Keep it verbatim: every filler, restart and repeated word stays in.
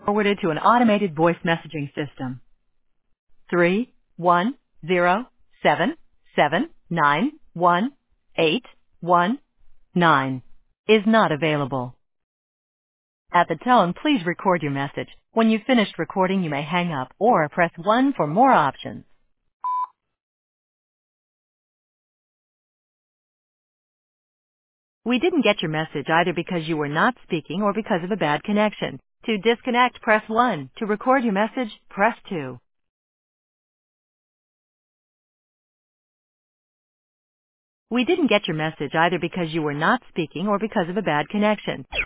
Forwarded to an automated voice messaging system. Three one zero seven seven nine one eight one nine is not available. At the tone, please record your message. When you've finished recording, you may hang up or press one for more options. We didn't get your message either because you were not speaking or because of a bad connection. To disconnect, press one. To record your message, press two. We didn't get your message either because you were not speaking or because of a bad connection.